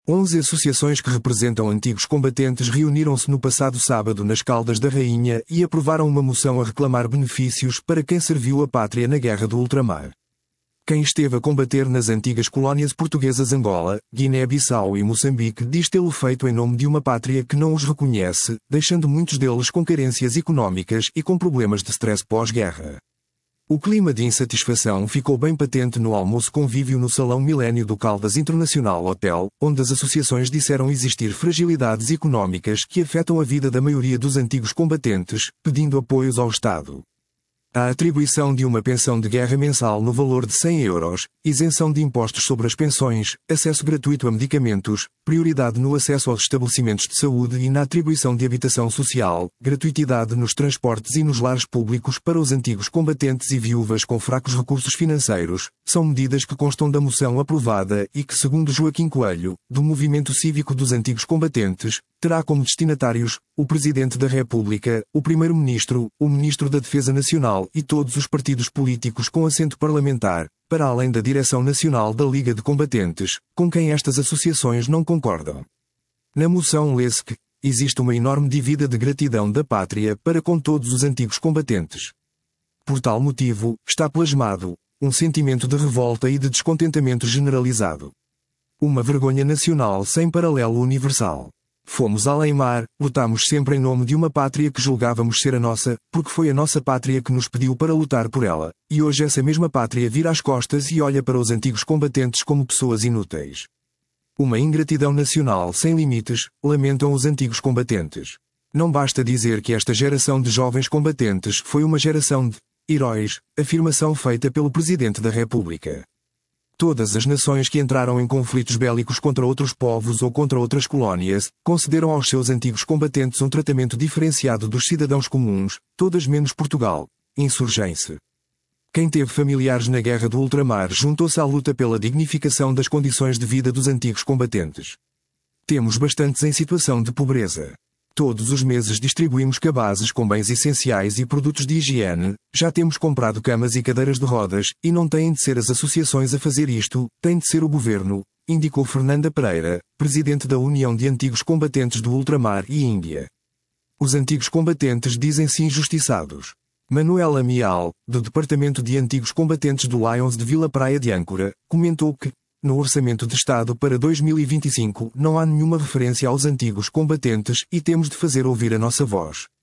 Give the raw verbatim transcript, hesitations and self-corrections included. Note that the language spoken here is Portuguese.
Onze associações que representam antigos combatentes reuniram-se no passado sábado nas Caldas da Rainha e aprovaram uma moção a reclamar benefícios para quem serviu a pátria na Guerra do Ultramar. Quem esteve a combater nas antigas colónias portuguesas Angola, Guiné-Bissau e Moçambique diz tê-lo feito em nome de uma pátria que não os reconhece, deixando muitos deles com carências económicas e com problemas de stress pós-guerra. O clima de insatisfação ficou bem patente no almoço convívio no Salão Milênio do Caldas International Hotel, onde as associações disseram existir fragilidades económicas que afetam a vida da maioria dos antigos combatentes, pedindo apoios ao Estado. A atribuição de uma pensão de guerra mensal no valor de cem euros, isenção de impostos sobre as pensões, acesso gratuito a medicamentos, prioridade no acesso aos estabelecimentos de saúde e na atribuição de habitação social, gratuitidade nos transportes e nos lares públicos para os antigos combatentes e viúvas com fracos recursos financeiros, são medidas que constam da moção aprovada e que, segundo Joaquim Coelho, do Movimento Cívico dos Antigos Combatentes, terá como destinatários o Presidente da República, o Primeiro-Ministro, o Ministro da Defesa Nacional e todos os partidos políticos com assento parlamentar, para além da Direção Nacional da Liga de Combatentes, com quem estas associações não concordam. Na moção lê-se que existe uma enorme dívida de gratidão da pátria para com todos os antigos combatentes. Por tal motivo, está plasmado um sentimento de revolta e de descontentamento generalizado. Uma vergonha nacional sem paralelo universal. Fomos além-mar, lutamos sempre em nome de uma pátria que julgávamos ser a nossa, porque foi a nossa pátria que nos pediu para lutar por ela, e hoje essa mesma pátria vira as costas e olha para os antigos combatentes como pessoas inúteis. Uma ingratidão nacional sem limites, lamentam os antigos combatentes. Não basta dizer que esta geração de jovens combatentes foi uma geração de heróis, afirmação feita pelo Presidente da República. Todas as nações que entraram em conflitos bélicos contra outros povos ou contra outras colónias, concederam aos seus antigos combatentes um tratamento diferenciado dos cidadãos comuns, todas menos Portugal. Insurgem-se. Quem teve familiares na Guerra do Ultramar juntou-se à luta pela dignificação das condições de vida dos antigos combatentes. Temos bastantes em situação de pobreza. Todos os meses distribuímos cabazes com bens essenciais e produtos de higiene, já temos comprado camas e cadeiras de rodas, e não têm de ser as associações a fazer isto, tem de ser o governo, indicou Fernanda Pereira, presidente da União de Antigos Combatentes do Ultramar e Índia. Os antigos combatentes dizem-se injustiçados. Manuela Mial, do Departamento de Antigos Combatentes do Lions de Vila Praia de Âncora, comentou que no Orçamento de Estado para dois mil e vinte e cinco não há nenhuma referência aos antigos combatentes e temos de fazer ouvir a nossa voz.